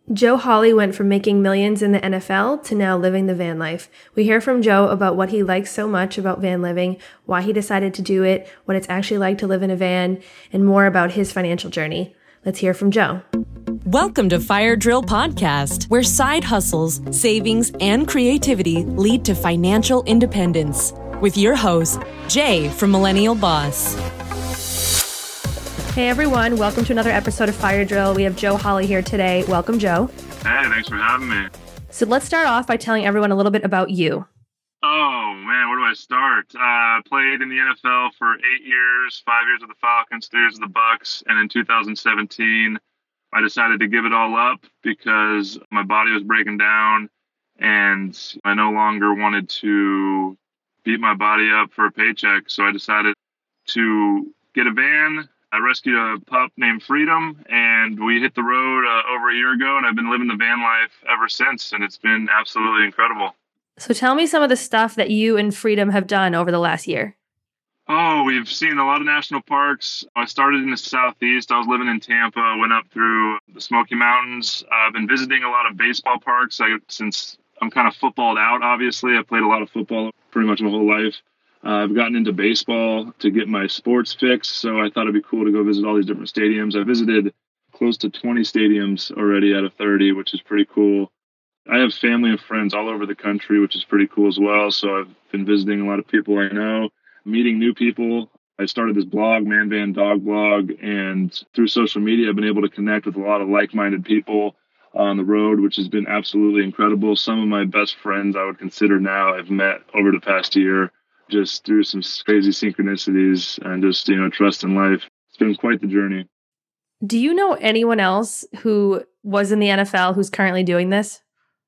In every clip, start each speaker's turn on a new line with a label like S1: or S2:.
S1: Joe Hawley went from making millions in the NFL to now living the van life. We hear from Joe about what he likes so much about van living, why he decided to do it, what it's actually like to live in a van, and more about his financial journey. Let's hear from Joe.
S2: Welcome to Fire Drill Podcast, where side hustles, savings, and creativity lead to financial independence. With your host, Jay from Millennial Boss.
S1: Hey everyone, welcome to another episode of Fire Drill. We have Joe Hawley here today. Welcome, Joe.
S3: Hey, thanks for having me.
S1: So let's start off by telling everyone a little bit about you.
S3: Oh man, where do I start? Played in the NFL for 8 years, 5 years with the Falcons, 3 years with the Bucks, and in 2017, I decided to give it all up because my body was breaking down and I no longer wanted to beat my body up for a paycheck. So I decided to get a van. I rescued a pup named Freedom, and we hit the road over a year ago, and I've been living the van life ever since, and it's been absolutely incredible.
S1: So tell me some of the stuff that you and Freedom have done over the last year.
S3: Oh, we've seen a lot of national parks. I started in the Southeast. I was living in Tampa, went up through the Smoky Mountains. I've been visiting a lot of baseball parks since I'm kind of footballed out, obviously. I played a lot of football pretty much my whole life. I've gotten into baseball to get my sports fix, so I thought it'd be cool to go visit all these different stadiums. I visited close to 20 stadiums already out of 30, which is pretty cool. I have family and friends all over the country, which is pretty cool as well. So I've been visiting a lot of people I know, meeting new people. I started this blog, Man Van Dog Blog, and through social media, I've been able to connect with a lot of like-minded people on the road, which has been absolutely incredible. Some of my best friends I would consider now I've met over the past year, just through some crazy synchronicities and just, trust in life. It's been quite the journey.
S1: Do you know anyone else who was in the NFL who's currently doing this?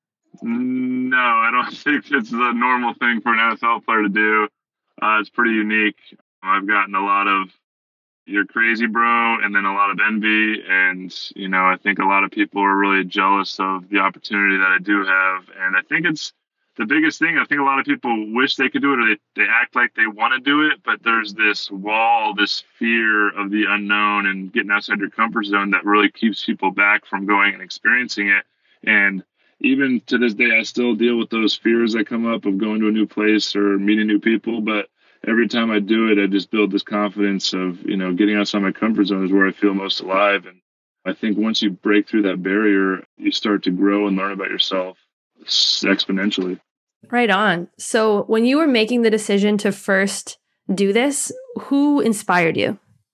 S3: No, I don't think it's the normal thing for an NFL player to do. It's pretty unique. I've gotten a lot of "you're crazy, bro," and then a lot of envy. And, I think a lot of people are really jealous of the opportunity that I do have. And I think it's the biggest thing. I think a lot of people wish they could do it, or they act like they want to do it, but there's this wall, this fear of the unknown and getting outside your comfort zone that really keeps people back from going and experiencing it. And even to this day, I still deal with those fears that come up of going to a new place or meeting new people. But every time I do it, I just build this confidence of, getting outside my comfort zone is where I feel most alive. And I think once you break through that barrier, you start to grow and learn about yourself exponentially.
S1: Right on. So when you were making the decision to first do this, who inspired you?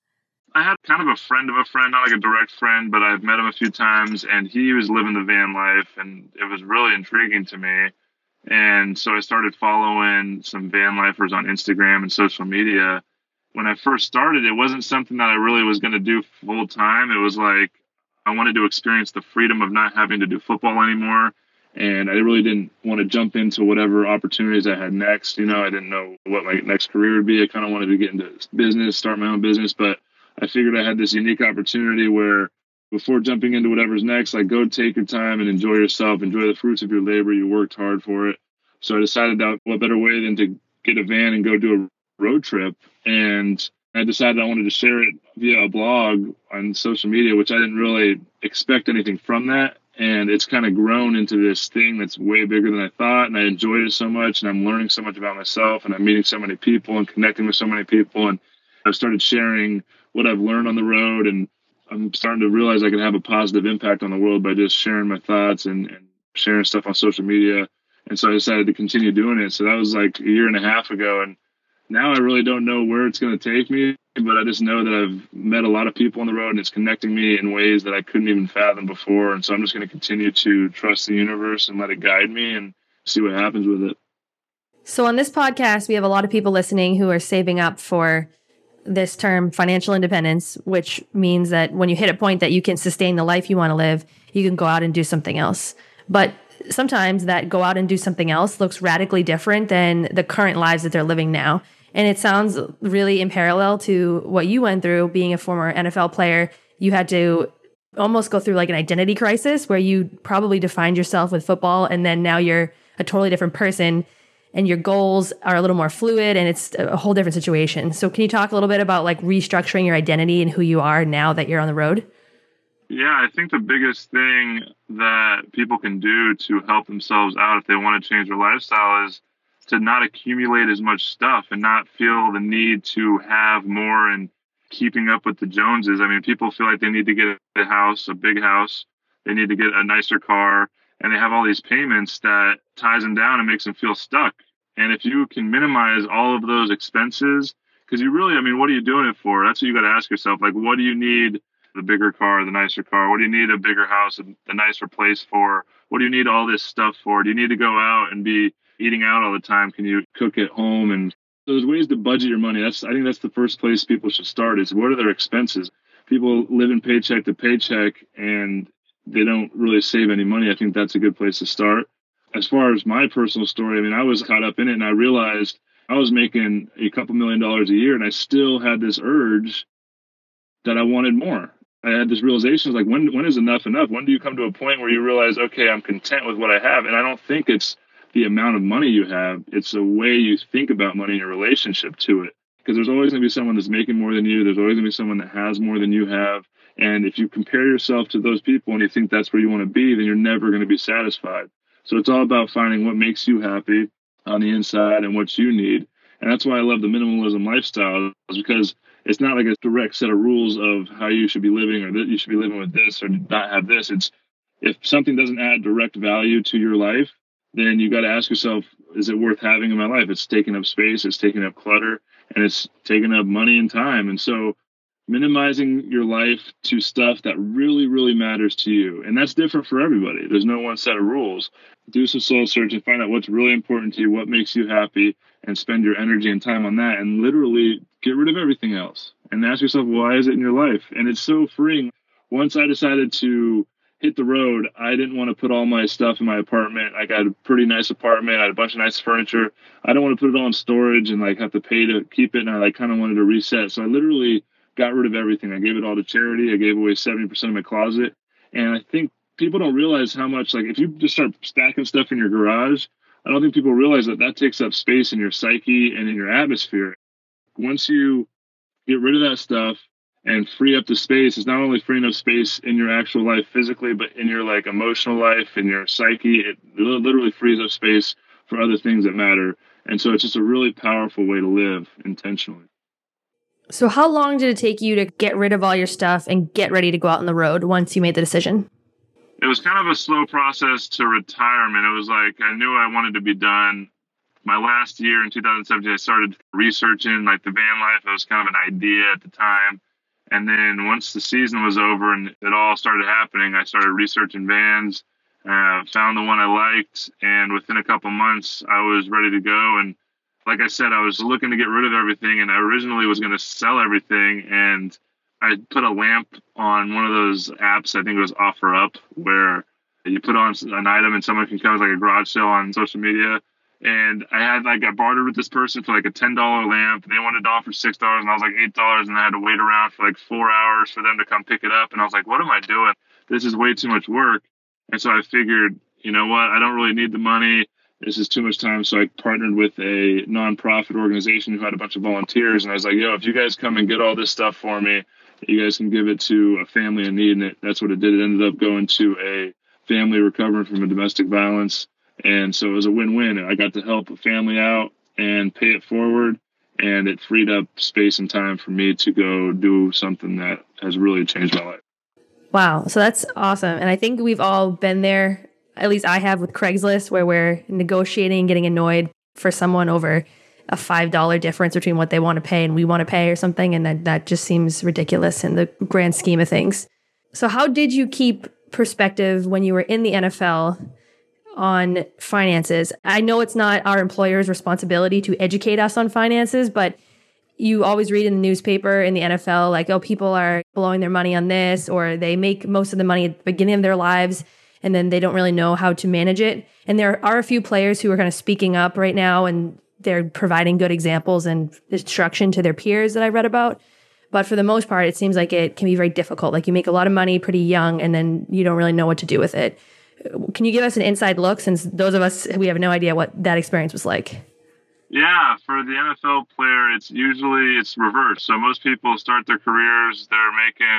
S3: I had kind of a friend of a friend, not like a direct friend, but I've met him a few times, and he was living the van life, and it was really intriguing to me. And so I started following some van lifers on Instagram and social media. When I first started, it wasn't something that I really was going to do full time. It was like I wanted to experience the freedom of not having to do football anymore. And I really didn't want to jump into whatever opportunities I had next. I didn't know what my next career would be. I kind of wanted to get into business, start my own business, but I figured I had this unique opportunity where before jumping into whatever's next, like go take your time and enjoy yourself, enjoy the fruits of your labor. You worked hard for it. So I decided that what better way than to get a van and go do a road trip. And I decided I wanted to share it via a blog on social media, which I didn't really expect anything from that. And it's kind of grown into this thing that's way bigger than I thought. And I enjoyed it so much. And I'm learning so much about myself. And I'm meeting so many people and connecting with so many people. And I've started sharing what I've learned on the road. And I'm starting to realize I can have a positive impact on the world by just sharing my thoughts and sharing stuff on social media. And so I decided to continue doing it. So that was like a year and a half ago. And now I really don't know where it's going to take me, but I just know that I've met a lot of people on the road and it's connecting me in ways that I couldn't even fathom before. And so I'm just going to continue to trust the universe and let it guide me and see what happens with it.
S1: So on this podcast, we have a lot of people listening who are saving up for this term, financial independence, which means that when you hit a point that you can sustain the life you want to live, you can go out and do something else. But sometimes that go out and do something else looks radically different than the current lives that they're living now. And it sounds really in parallel to what you went through being a former NFL player. You had to almost go through like an identity crisis where you probably defined yourself with football, and then now you're a totally different person and your goals are a little more fluid and it's a whole different situation. So can you talk a little bit about like restructuring your identity and who you are now that you're on the road?
S3: Yeah, I think the biggest thing that people can do to help themselves out if they want to change their lifestyle is to not accumulate as much stuff and not feel the need to have more and keeping up with the Joneses. I mean, people feel like they need to get a house, a big house, they need to get a nicer car, and they have all these payments that ties them down and makes them feel stuck. And if you can minimize all of those expenses, because you really, I mean, what are you doing it for? That's what you got to ask yourself. Like, what do you need the bigger car, the nicer car? What do you need a bigger house, the nicer place for? What do you need all this stuff for? Do you need to go out and be eating out all the time? Can you cook at home? And there's ways to budget your money. I think that's the first place people should start is what are their expenses? People live in paycheck to paycheck and they don't really save any money. I think that's a good place to start. As far as my personal story, I mean, I was caught up in it and I realized I was making a couple $1,000,000 a year and I still had this urge that I wanted more. I had this realization, like, when is enough enough? When do you come to a point where you realize, okay, I'm content with what I have? And I don't think it's the amount of money you have. It's the way you think about money and your relationship to it. Because there's always going to be someone that's making more than you. There's always going to be someone that has more than you have. And if you compare yourself to those people and you think that's where you want to be, then you're never going to be satisfied. So it's all about finding what makes you happy on the inside and what you need. And that's why I love the minimalism lifestyle, is because it's not like a direct set of rules of how you should be living or that you should be living with this or not have this. It's if something doesn't add direct value to your life, then you got to ask yourself, is it worth having in my life? It's taking up space, it's taking up clutter, and it's taking up money and time. And so minimizing your life to stuff that really, really matters to you. And that's different for everybody. There's no one set of rules. Do some soul searching, find out what's really important to you, what makes you happy, and spend your energy and time on that. And literally get rid of everything else. And ask yourself, why is it in your life? And it's so freeing. Once I decided to hit the road, I didn't want to put all my stuff in my apartment. I got a pretty nice apartment. I had a bunch of nice furniture. I don't want to put it all in storage and like have to pay to keep it. And I kind of wanted to reset. So I literally got rid of everything. I gave it all to charity. I gave away 70% of my closet. And I think people don't realize how much, like, if you just start stacking stuff in your garage, I don't think people realize that that takes up space in your psyche and in your atmosphere. Once you get rid of that stuff and free up the space, it's not only freeing up space in your actual life physically, but in your like emotional life, in your psyche. It literally frees up space for other things that matter. And so it's just a really powerful way to live intentionally.
S1: So how long did it take you to get rid of all your stuff and get ready to go out on the road once you made the decision?
S3: It was kind of a slow process to retirement. It was like I knew I wanted to be done. My last year in 2017, I started researching like the van life. It was kind of an idea at the time. And then once the season was over and it all started happening, I started researching vans, found the one I liked. And within a couple months, I was ready to go. And like I said, I was looking to get rid of everything, and I originally was going to sell everything. And I put a lamp on one of those apps, I think it was OfferUp, where you put on an item and someone can come with like a garage sale on social media. And I bartered with this person for like a $10 lamp. They wanted to offer $6, and I was like $8, and I had to wait around for like 4 hours for them to come pick it up. And I was like, what am I doing? This is way too much work. And so I figured, you know what? I don't really need the money. This is too much time. So I partnered with a nonprofit organization who had a bunch of volunteers. And I was like, yo, if you guys come and get all this stuff for me, you guys can give it to a family in need. And that's what it did. It ended up going to a family recovering from a domestic violence. And so it was a win-win. I got to help a family out and pay it forward. And it freed up space and time for me to go do something that has really changed my life.
S1: Wow. So that's awesome. And I think we've all been there. At least I have with Craigslist, where we're negotiating, getting annoyed for someone over a $5 difference between what they want to pay and we want to pay or something. And that just seems ridiculous in the grand scheme of things. So how did you keep perspective when you were in the NFL on finances? I know it's not our employer's responsibility to educate us on finances, but you always read in the newspaper in the NFL, like, oh, people are blowing their money on this, or they make most of the money at the beginning of their lives and then they don't really know how to manage it. And there are a few players who are kind of speaking up right now, and they're providing good examples and instruction to their peers that I read about. But for the most part, it seems like it can be very difficult. Like, you make a lot of money pretty young and then you don't really know what to do with it. Can you give us an inside look, since those of us, we have no idea what that experience was like?
S3: Yeah, for the NFL player, it's reversed. So most people start their careers, they're making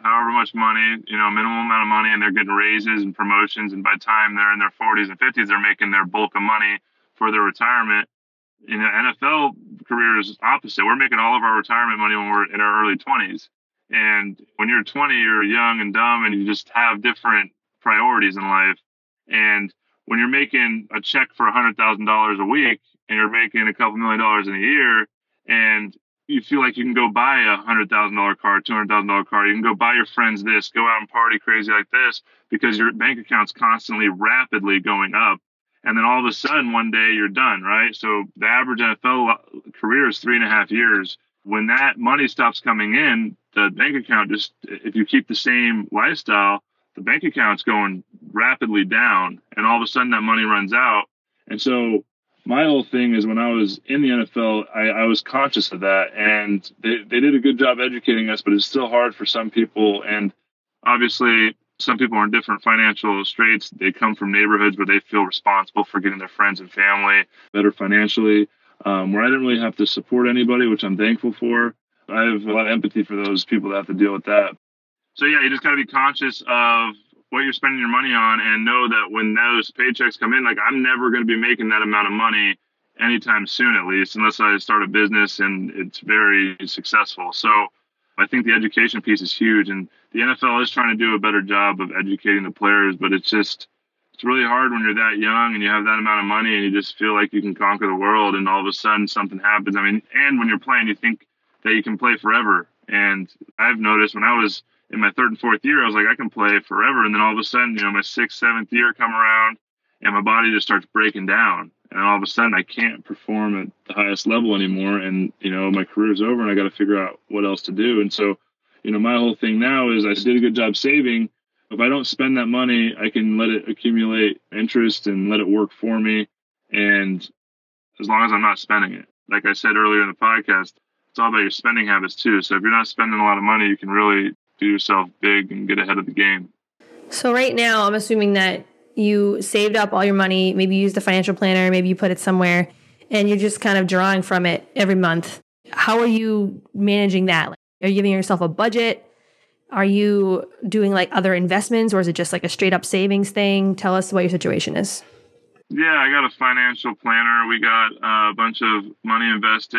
S3: however much money, minimum amount of money, and they're getting raises and promotions. And by the time they're in their 40s and 50s, they're making their bulk of money for their retirement. In the NFL career is opposite. We're making all of our retirement money when we're in our early 20s. And when you're 20, you're young and dumb, and you just have different priorities in life. And when you're making a check for $100,000 a week, and you're making a couple $1 million in a year, and you feel like you can go buy a $100,000 car, $200,000 car, you can go buy your friends this, go out and party crazy like this, because your bank account's constantly rapidly going up. And then all of a sudden, one day you're done, right? So the average NFL career is 3.5 years. When that money stops coming in, the bank account if you keep the same lifestyle, the bank account's going rapidly down, and all of a sudden that money runs out. And so my whole thing is, when I was in the NFL, I was conscious of that, and they did a good job educating us, but it's still hard for some people. And obviously, some people are in different financial straits. They come from neighborhoods where they feel responsible for getting their friends and family better financially, where I didn't really have to support anybody, which I'm thankful for. I have a lot of empathy for those people that have to deal with that. So yeah, you just got to be conscious of what you're spending your money on, and know that when those paychecks come in, like, I'm never going to be making that amount of money anytime soon, at least, unless I start a business and it's very successful. So I think the education piece is huge, and the NFL is trying to do a better job of educating the players, but it's really hard when you're that young and you have that amount of money and you just feel like you can conquer the world, and all of a sudden something happens. I mean, and when you're playing, you think that you can play forever. And I've noticed when I was in my 3rd and 4th year, I was like, I can play forever. And then all of a sudden, my 6th, 7th year come around, and my body just starts breaking down. And all of a sudden I can't perform at the highest level anymore. And, my career's over, and I got to figure out what else to do. And so, my whole thing now is I did a good job saving. If I don't spend that money, I can let it accumulate interest and let it work for me. And as long as I'm not spending it, like I said earlier in the podcast, it's all about your spending habits too. So if you're not spending a lot of money, you can really do yourself big and get ahead of the game.
S1: So right now, I'm assuming that you saved up all your money, maybe you used a financial planner, maybe you put it somewhere, and you're just kind of drawing from it every month. How are you managing that? Are you giving yourself a budget? Are you doing like other investments, or is it just like a straight up savings thing? Tell us what your situation is.
S3: Yeah, I got a financial planner. We got a bunch of money invested.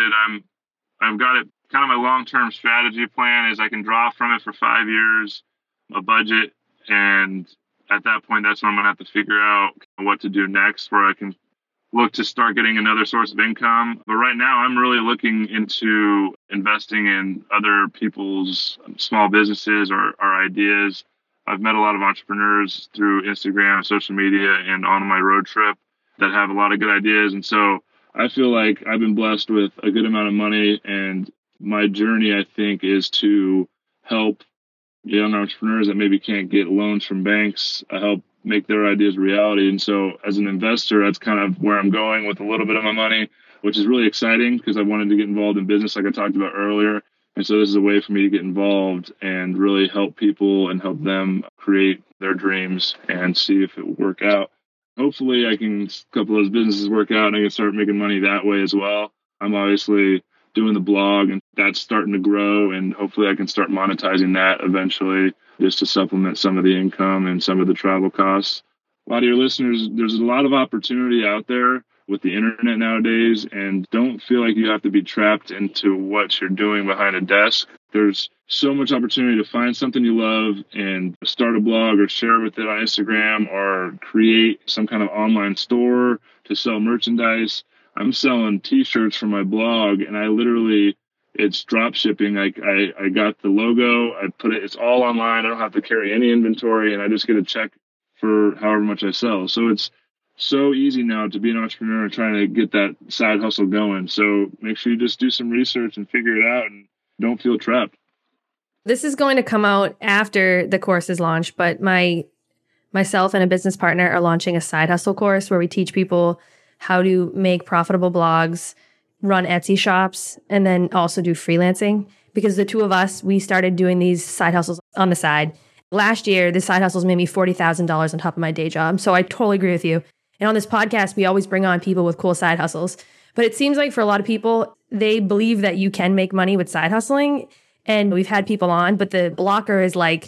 S3: I've got it kind of my long-term strategy plan is I can draw from it for 5 years, a budget. And at that point, that's when I'm going to have to figure out what to do next, where I can look to start getting another source of income. But right now, I'm really looking into investing in other people's small businesses or ideas. I've met a lot of entrepreneurs through Instagram, social media, and on my road trip that have a lot of good ideas. And so I feel like I've been blessed with a good amount of money, and my journey, I think, is to help young entrepreneurs that maybe can't get loans from banks, help make their ideas reality. And so as an investor, that's kind of where I'm going with a little bit of my money, which is really exciting because I wanted to get involved in business like I talked about earlier. And so this is a way for me to get involved and really help people and help them create their dreams and see if it will work out. Hopefully a couple of those businesses work out and I can start making money that way as well. I'm obviously doing the blog, and that's starting to grow, and hopefully I can start monetizing that eventually just to supplement some of the income and some of the travel costs. A lot of your listeners, there's a lot of opportunity out there with the internet nowadays, and don't feel like you have to be trapped into what you're doing behind a desk. There's so much opportunity to find something you love and start a blog or share with it on Instagram or create some kind of online store to sell merchandise. I'm selling t-shirts for my blog, and it's drop shipping. I got the logo, I put it, it's all online. I don't have to carry any inventory, and I just get a check for however much I sell. So it's so easy now to be an entrepreneur and trying to get that side hustle going. So make sure you just do some research and figure it out and don't feel trapped.
S1: This is going to come out after the course is launched, but myself and a business partner are launching a side hustle course where we teach people how to make profitable blogs, run Etsy shops, and then also do freelancing. Because the two of us, we started doing these side hustles on the side. Last year, the side hustles made me $40,000 on top of my day job. So I totally agree with you. And on this podcast, we always bring on people with cool side hustles. But it seems like for a lot of people, they believe that you can make money with side hustling. And we've had people on, but the blocker is like,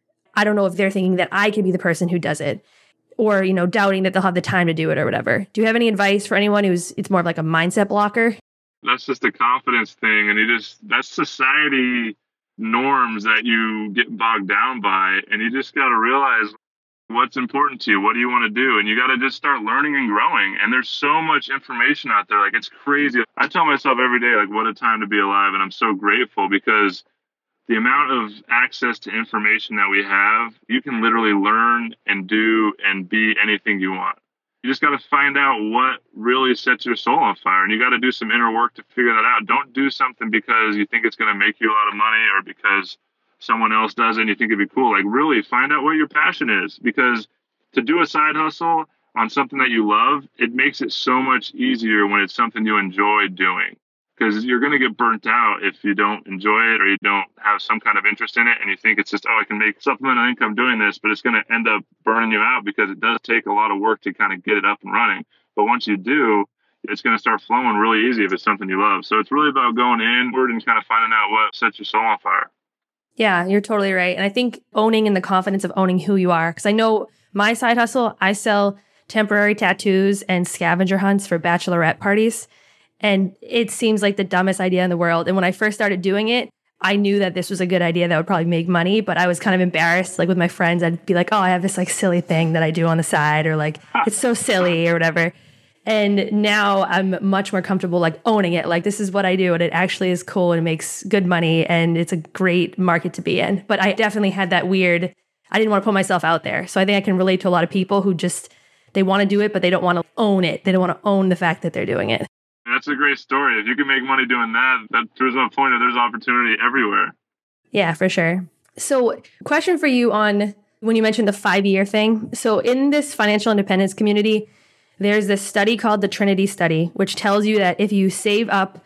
S1: I don't know if they're thinking that I could be the person who does it, or, doubting that they'll have the time to do it or whatever. Do you have any advice for anyone it's more of like a mindset blocker?
S3: That's just a confidence thing. And that's society norms that you get bogged down by. And you just got to realize what's important to you. What do you want to do? And you got to just start learning and growing. And there's so much information out there. Like, it's crazy. I tell myself every day, like, what a time to be alive. And I'm so grateful because the amount of access to information that we have, you can literally learn and do and be anything you want. You just got to find out what really sets your soul on fire. And you got to do some inner work to figure that out. Don't do something because you think it's going to make you a lot of money or because someone else does it and you think it'd be cool. Like, really find out what your passion is, because to do a side hustle on something that you love, it makes it so much easier when it's something you enjoy doing. Because you're going to get burnt out if you don't enjoy it or you don't have some kind of interest in it and you think it's just, I can make supplemental income doing this, but it's going to end up burning you out because it does take a lot of work to kind of get it up and running. But once you do, it's going to start flowing really easy if it's something you love. So it's really about going inward and kind of finding out what sets your soul on fire.
S1: Yeah, you're totally right. And I think owning and the confidence of owning who you are, because I know my side hustle, I sell temporary tattoos and scavenger hunts for bachelorette parties. And it seems like the dumbest idea in the world. And when I first started doing it, I knew that this was a good idea that would probably make money, but I was kind of embarrassed. Like with my friends, I'd be like, oh, I have this like silly thing that I do on the side, or like, it's so silly or whatever. And now I'm much more comfortable like owning it. Like, this is what I do, and it actually is cool and it makes good money and it's a great market to be in. But I definitely had that weird, I didn't want to put myself out there. So I think I can relate to a lot of people who just, they want to do it, but they don't want to own it. They don't want to own the fact that they're doing it.
S3: That's a great story. If you can make money doing that, that proves my point that there's opportunity everywhere.
S1: Yeah, for sure. So question for you on when you mentioned the 5-year thing. So in this financial independence community, there's this study called the Trinity Study, which tells you that if you save up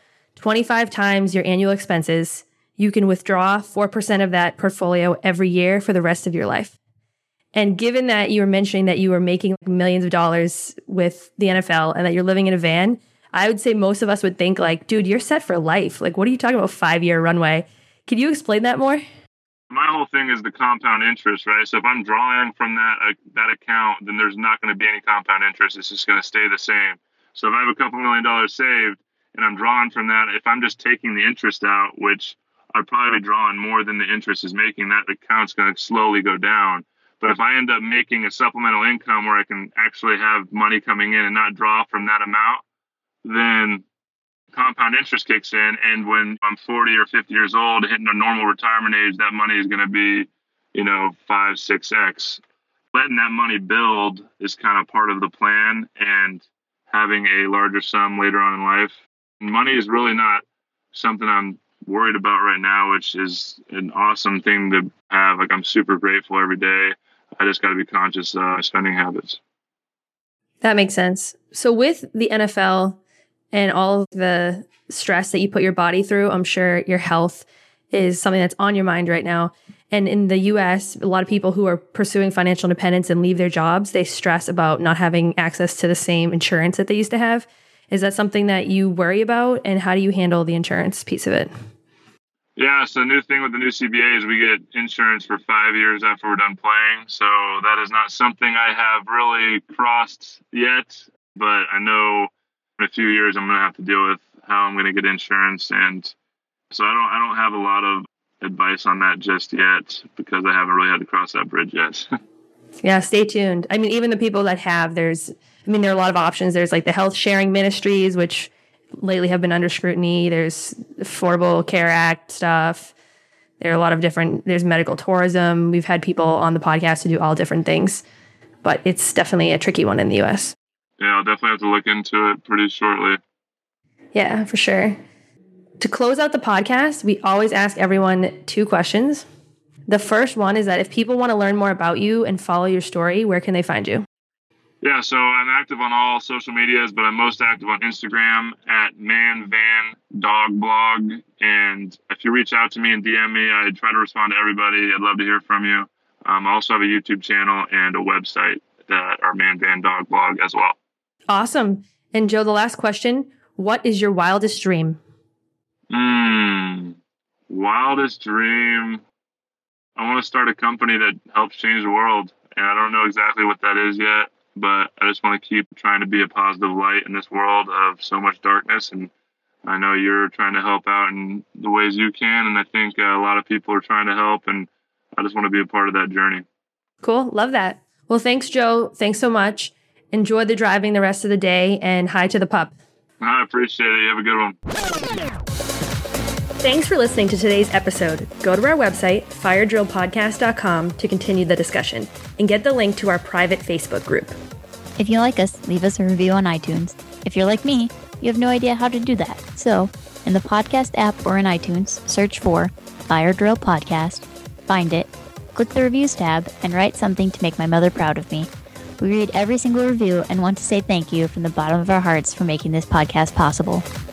S1: 25 times your annual expenses, you can withdraw 4% of that portfolio every year for the rest of your life. And given that you were mentioning that you were making millions of dollars with the NFL and that you're living in a van, I would say most of us would think like, dude, you're set for life. Like, what are you talking about 5-year runway? Can you explain that more?
S3: My whole thing is the compound interest, right? So if I'm drawing from that account, then there's not going to be any compound interest. It's just going to stay the same. So if I have a couple $1 million saved and I'm drawing from that, if I'm just taking the interest out, which I'd probably be drawing more than the interest is making, that account's going to slowly go down. But if I end up making a supplemental income where I can actually have money coming in and not draw from that amount, then compound interest kicks in. And when I'm 40 or 50 years old, hitting a normal retirement age, that money is going to be, 5, 6x. Letting that money build is kind of part of the plan, and having a larger sum later on in life. Money is really not something I'm worried about right now, which is an awesome thing to have. Like, I'm super grateful every day. I just got to be conscious of my spending habits.
S1: That makes sense. So with the NFL and all of the stress that you put your body through, I'm sure your health is something that's on your mind right now. And in the US, a lot of people who are pursuing financial independence and leave their jobs, they stress about not having access to the same insurance that they used to have. Is that something that you worry about? And how do you handle the insurance piece of it?
S3: Yeah, so new thing with the new CBA is we get insurance for 5 years after we're done playing. So that is not something I have really crossed yet, but I know in a few years I'm going to have to deal with how I'm going to get insurance. And so I don't have a lot of advice on that just yet because I haven't really had to cross that bridge yet.
S1: Yeah, stay tuned. I mean, even the people that have, there are a lot of options. There's like the health sharing ministries, which lately have been under scrutiny. There's Affordable Care Act stuff. There are a lot of there's medical tourism. We've had people on the podcast to do all different things, but it's definitely a tricky one in the US.
S3: Yeah, I'll definitely have to look into it pretty shortly.
S1: Yeah, for sure. To close out the podcast, we always ask everyone 2 questions. The first one is that if people want to learn more about you and follow your story, where can they find you?
S3: Yeah, so I'm active on all social medias, but I'm most active on Instagram at manvanDogblog. And if you reach out to me and DM me, I try to respond to everybody. I'd love to hear from you. I also have a YouTube channel and a website that are manvanDogblog as well.
S1: Awesome. And Joe, the last question, what is your wildest dream?
S3: Wildest dream, I want to start a company that helps change the world. And I don't know exactly what that is yet, but I just want to keep trying to be a positive light in this world of so much darkness. And I know you're trying to help out in the ways you can. And I think a lot of people are trying to help. And I just want to be a part of that journey.
S1: Cool. Love that. Well, thanks, Joe. Thanks so much. Enjoy the driving the rest of the day, and hi to the pup.
S3: I appreciate it. You have a good one.
S1: Thanks for listening to today's episode. Go to our website, firedrillpodcast.com, to continue the discussion and get the link to our private Facebook group.
S4: If you like us, leave us a review on iTunes. If you're like me, you have no idea how to do that. So, in the podcast app or in iTunes, search for Fire Drill Podcast, find it, click the Reviews tab, and write something to make my mother proud of me. We read every single review and want to say thank you from the bottom of our hearts for making this podcast possible.